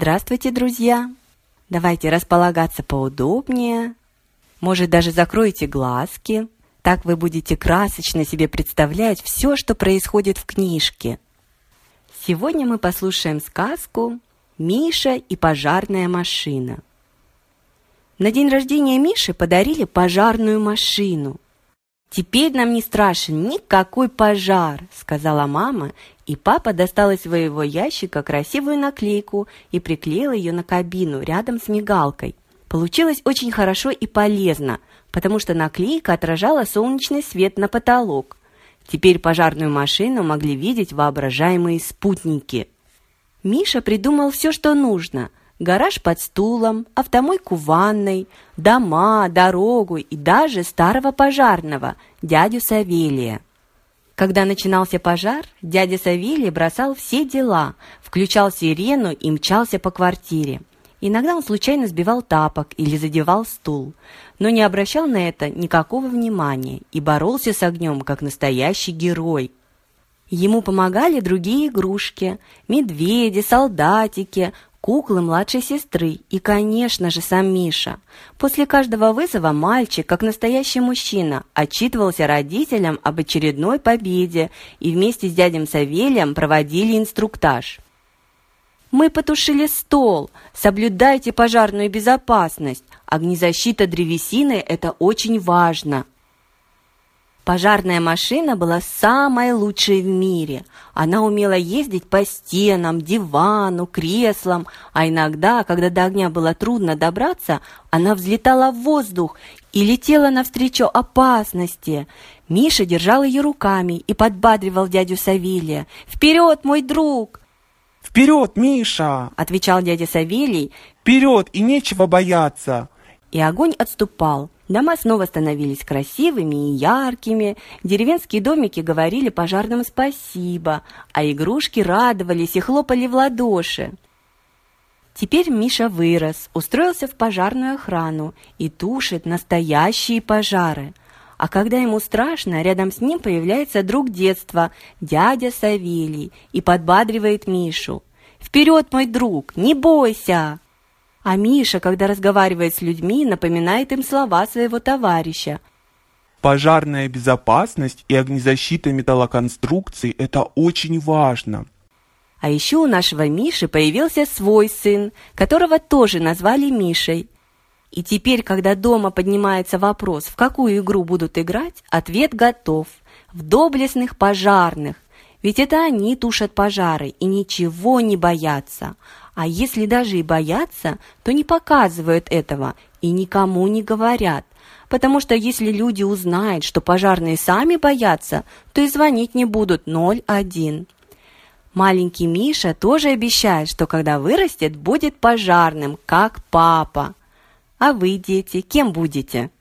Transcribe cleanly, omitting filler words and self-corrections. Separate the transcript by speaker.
Speaker 1: Здравствуйте, друзья! Давайте располагаться поудобнее. Может, даже закройте глазки. Так вы будете красочно себе представлять все, что происходит в книжке. Сегодня мы послушаем сказку «Миша и пожарная машина». На день рождения Миши подарили пожарную машину. «Теперь нам не страшен никакой пожар», — сказала мама, и папа достал из своего ящика красивую наклейку и приклеил ее на кабину рядом с мигалкой. Получилось очень хорошо и полезно, потому что наклейка отражала солнечный свет на потолок. Теперь пожарную машину могли видеть воображаемые спутники. Миша придумал все, что нужно. Гараж под стулом, автомойку в ванной, дома, дорогу и даже старого пожарного, дядю Савелия. Когда начинался пожар, дядя Савелий бросал все дела, включал сирену и мчался по квартире. Иногда он случайно сбивал тапок или задевал стул, но не обращал на это никакого внимания и боролся с огнем, как настоящий герой. Ему помогали другие игрушки – медведи, солдатики, куклы младшей сестры и, конечно же, сам Миша. После каждого вызова мальчик, как настоящий мужчина, отчитывался родителям об очередной победе и вместе с дядей Савелием проводили инструктаж. «Мы потушили стол. Соблюдайте пожарную безопасность. Огнезащита древесины – это очень важно». Пожарная машина была самой лучшей в мире. Она умела ездить по стенам, дивану, креслам, а иногда, когда до огня было трудно добраться, она взлетала в воздух и летела навстречу опасности. Миша держал ее руками и подбадривал дядю Савелия. «Вперед, мой друг!»
Speaker 2: «Вперед, Миша!» –
Speaker 1: отвечал дядя Савелий.
Speaker 2: «Вперед, и нечего бояться!»
Speaker 1: И огонь отступал. Дома снова становились красивыми и яркими, деревенские домики говорили пожарным спасибо, а игрушки радовались и хлопали в ладоши. Теперь Миша вырос, устроился в пожарную охрану и тушит настоящие пожары. А когда ему страшно, рядом с ним появляется друг детства, дядя Савелий, и подбадривает Мишу. «Вперед, мой друг, не бойся!» А Миша, когда разговаривает с людьми, напоминает им слова своего товарища.
Speaker 2: Пожарная безопасность и огнезащита металлоконструкций – это очень важно.
Speaker 1: А еще у нашего Миши появился свой сын, которого тоже назвали Мишей. И теперь, когда дома поднимается вопрос, в какую игру будут играть, ответ готов – в доблестных пожарных. Ведь это они тушат пожары и ничего не боятся. А если даже и боятся, то не показывают этого и никому не говорят. Потому что если люди узнают, что пожарные сами боятся, то и звонить не будут 01. Маленький Миша тоже обещает, что когда вырастет, будет пожарным, как папа. А вы, дети, кем будете?